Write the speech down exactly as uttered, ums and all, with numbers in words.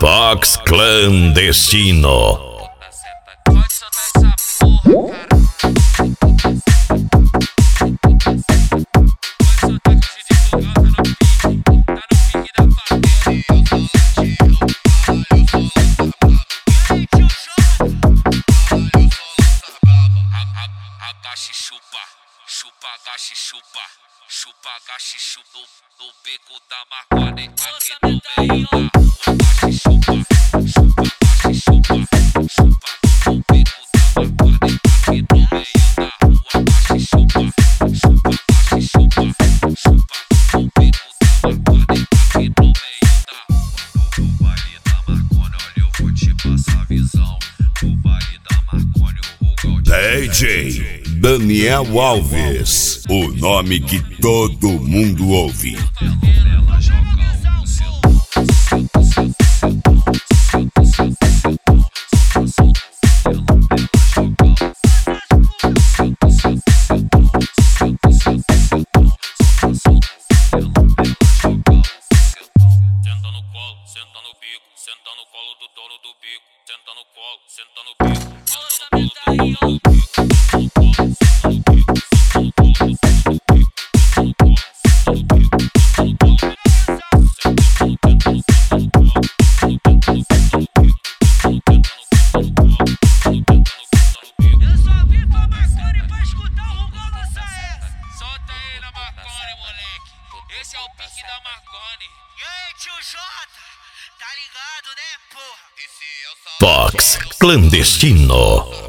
Fox Clandestino. Pode soltar essa porra, cara. Agache, chupa, chupa, agache, chupa, chupa, agache, chupa no beco da Marconi. Aqui no meio da rua, agache, chupa, chupa, agache, chupa, chupa no beco da Marconi. Aqui no meio da rua, agache, chupa, chupa, agache, chupa, chupa no beco da Marconi. Aqui no meio da rua. No baile da Marconi, olha, eu vou te passar a visão. No baile da Marconi, o Rugal D J Daniel Alves, o nome que todo mundo ouve. ela joga o seu senta no colo, senta no bico, senta no colo do dono do bico, senta no colo, senta no bico, senta no colo do dono do bico. Esse é o pique da Marconi. E aí, tio Jota? Tá ligado, né, porra? Esse é o Fox Clandestino.